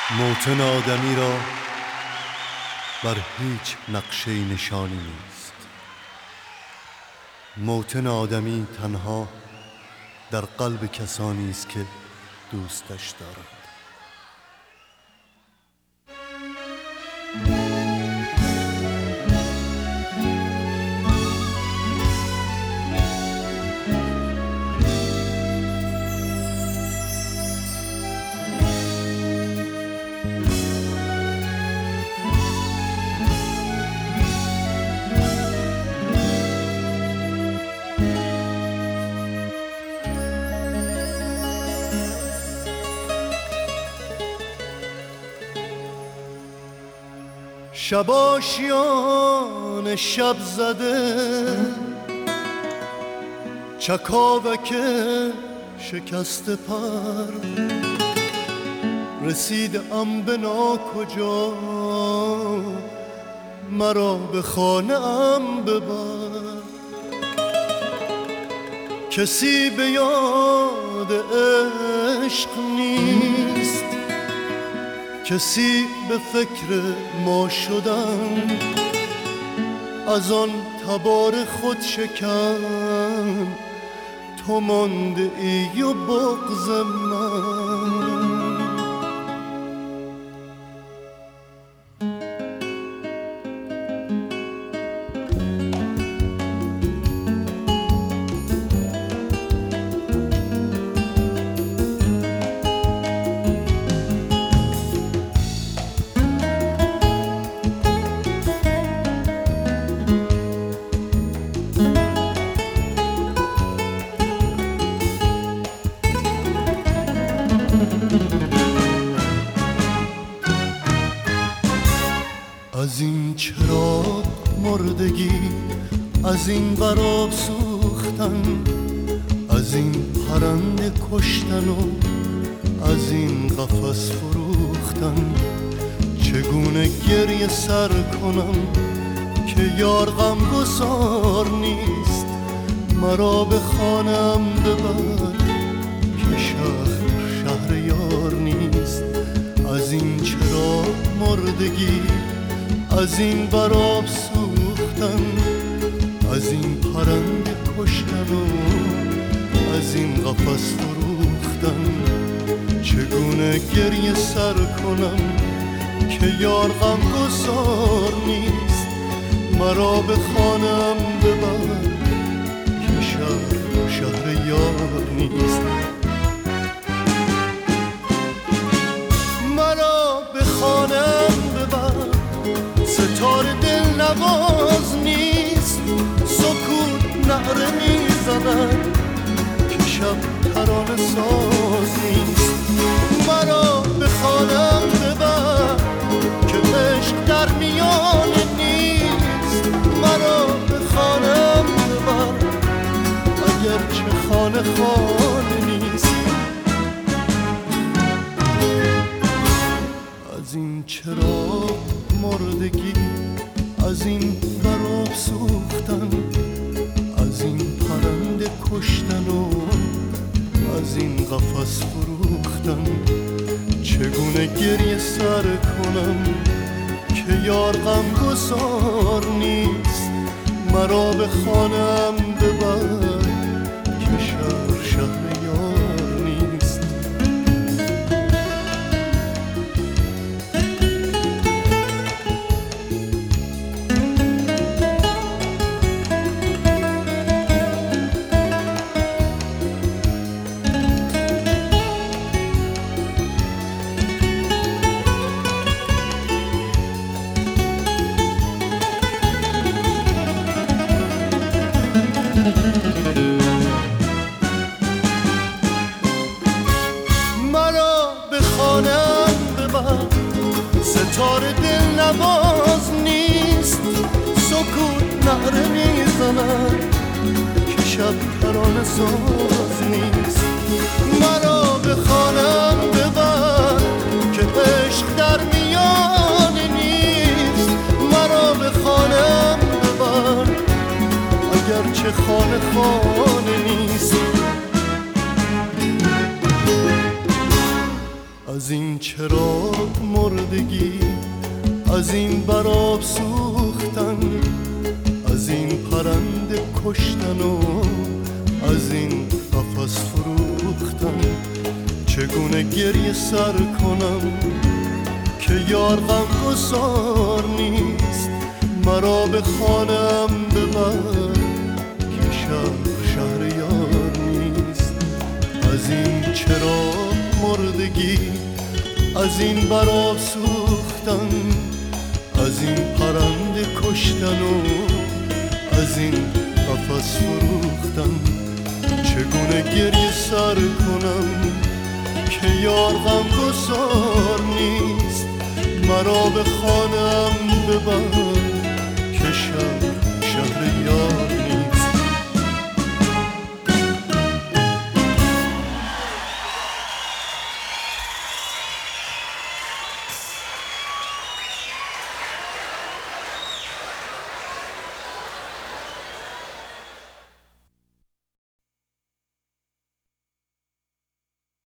موطن آدمی را بر هیچ نقشه نشانی نیست. موطن آدمی تنها در قلب کسانی است که دوستش دارند. شب آشیان شب زده، چکاوک شکست پر، رسیدم به ناکجا، مرا به خانه ام ببر. کسی به یاد عشق نیست، کسی به فکر ما شدن، از آن تبار خود شکن تو مانده ای و بغض من. از این چراغ مردگی، از این براب سوختن، از این پرنده کشتن و از این قفس فروختن، چگونه گریه سر کنم که یار غمگسار نیست، مرا به خانم ببر که شهر یار نیست. از این چراغ مردگی، از این براب سوختن، از این پرنده کشتن و از این قفس فروختن، چگونه گریه سر کنم که یار غمگسار نیست، مرا به خانم ببر که شهر یار نیست. مرا به خانم ببر، ستار دل نواز نیست، سکوت نعره میزند که شب ترانه ساز نیست. مرا به خانم ببر که عشق در میانه نیست، مرا به خانم ببر اگرچه خانه نیست. از این چراغ مردگی، از این براب سوختن، از این پرنده کشتن و از این قفس فروختن، چگونه گریه سر کنم که یار غمگسار نیست، مرا به خانم ببر که شهر یار نیست. مرا به خانم ببر، ستار دل نواز نیست، سکوت نعره میزند که شب ترانه ساز نیست. مرا به خانم ببر که عشق در میانه نیست، مرا به خانم ببر اگرچه خانه نیست. از این چراغ مردگی، از این براب سوختن، از این پرنده کشتن و از این قفس فروختن. چگونه گریه سر کنم که یار غمگسار نیست، مرا به خانه‌ام ببر که شهر یار نیست. از این چراغ مردگی، از این براب سوختن، از این پرنده کشتن و از این قفس فروختن. چگونه گریه سر کنم که یار غمگسار نیست، مرا به خانه‌ام ببر